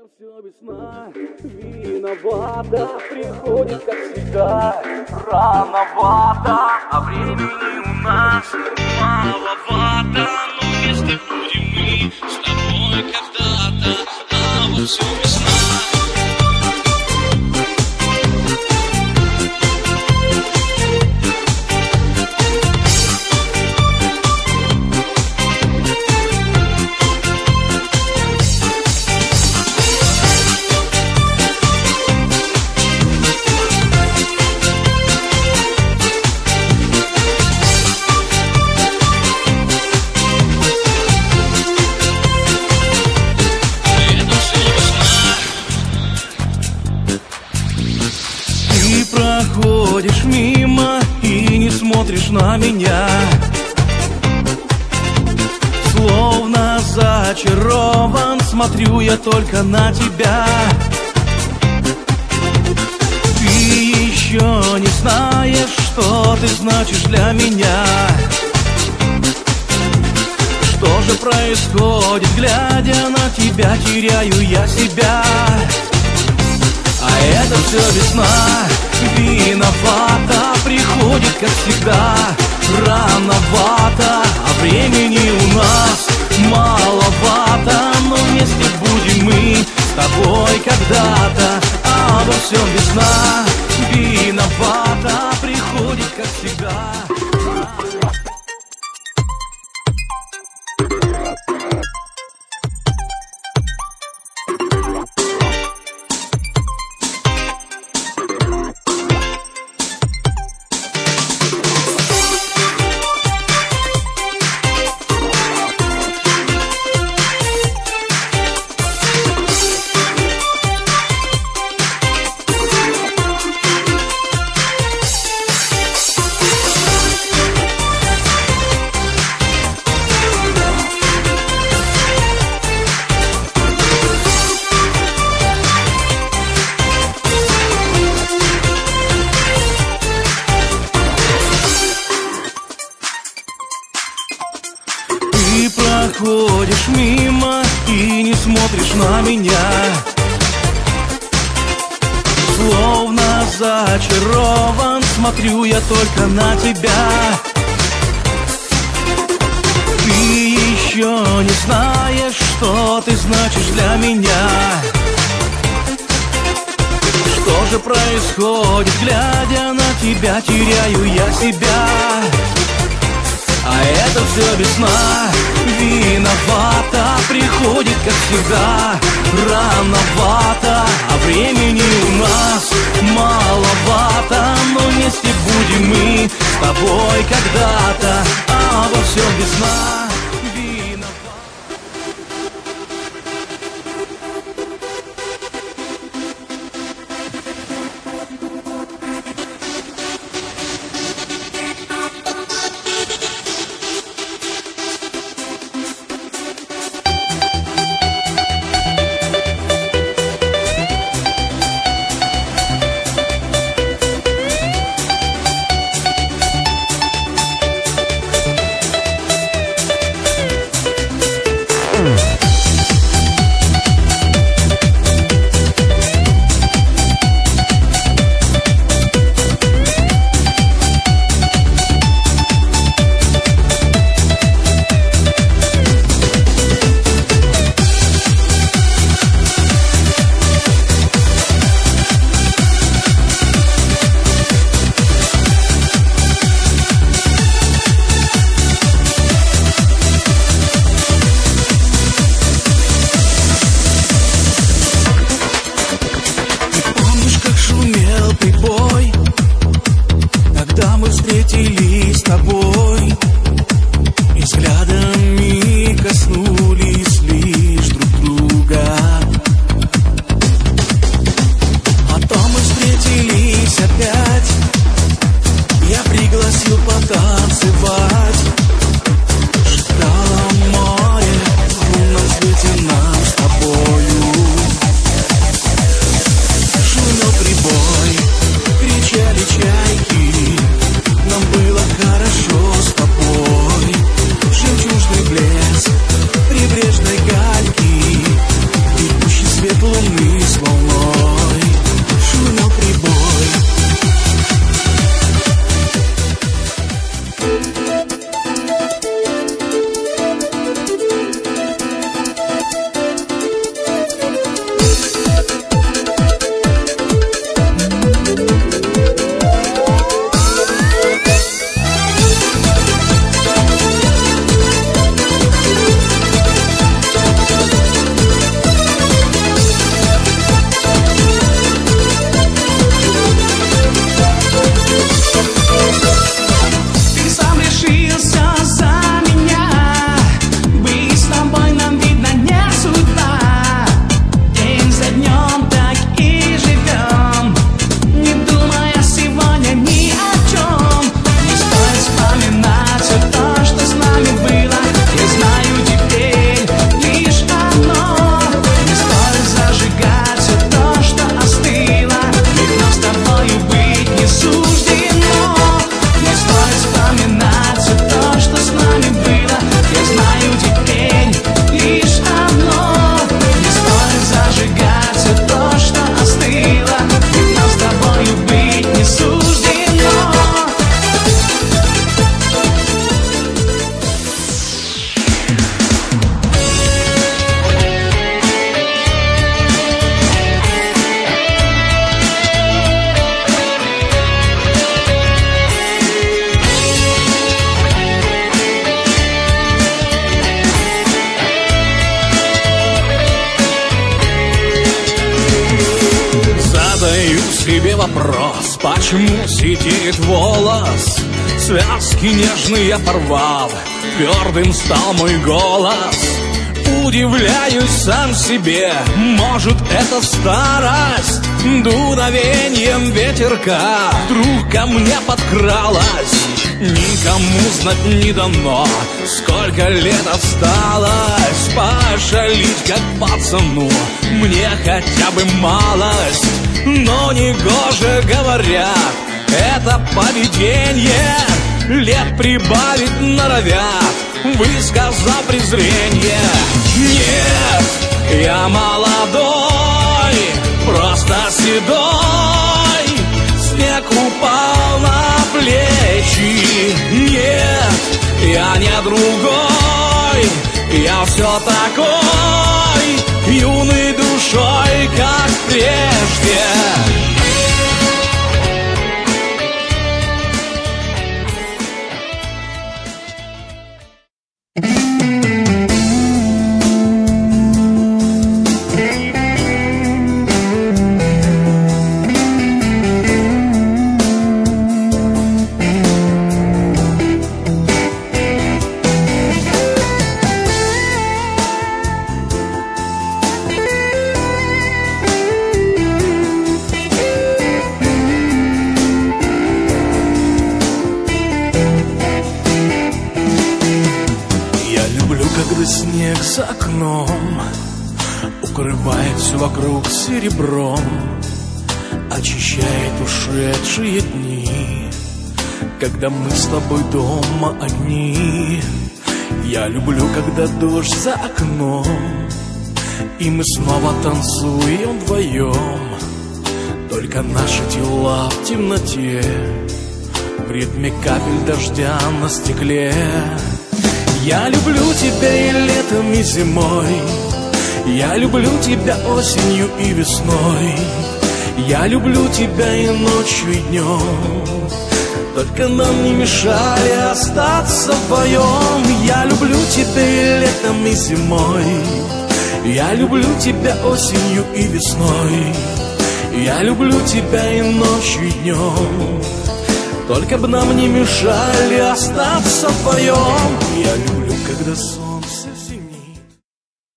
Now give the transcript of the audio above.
Все весна, виновата, приходит, как всегда, рановато, а времени у нас маловато. Но вместе будем мы с тобой когда-то, а вот все весна. Проходишь мимо и не смотришь на меня, словно зачарован, смотрю я только на тебя. Ты еще не знаешь, что ты значишь для меня. Что же происходит, глядя на тебя, теряю я себя. А это все весна, виновата, приходит, как всегда, рановато, а времени у нас маловато. Но вместе будем мы с тобой когда-то, а во всем весна, виновата, приходит, как всегда. Ты проходишь мимо и не смотришь на меня, словно зачарован, смотрю я только на тебя. Ты еще не знаешь, что ты значишь для меня. Что же происходит, глядя на тебя, теряю я себя. А это все весна, виновата, приходит, как всегда, рановато, а времени у нас маловато. Но вместе будем мы с тобой когда-то, а во всем весна. себе вопрос, почему сидит волос? Связки нежные я порвал, твердым стал мой голос. Удивляюсь сам себе, может это старость? Дуновением ветерка вдруг ко мне подкралась. Никому знать не дано, сколько лет осталось. Пошалить как пацану мне хотя бы малость. Но негоже, говорят, это поведение лет прибавить норовят, высказав презрение. Нет, я молодой, просто седой, снег упал на плечи. Нет, я не другой, я все такой, юной душой, как прежде. Когда снег за окном укрывает все вокруг серебром, очищает ушедшие дни, когда мы с тобой дома одни. Я люблю, когда дождь за окном, и мы снова танцуем вдвоем. Только наши тела в темноте, в ритме капель дождя на стекле. Я люблю тебя и летом, и зимой, я люблю тебя осенью и весной. Я люблю тебя и ночью, и днем, только нам не мешали остаться вдвоем. Я люблю тебя и летом, и зимой, я люблю тебя осенью и весной. Я люблю тебя и ночью, и днем, только бы нам не мешали остаться вдвоем. Я люблю, когда сон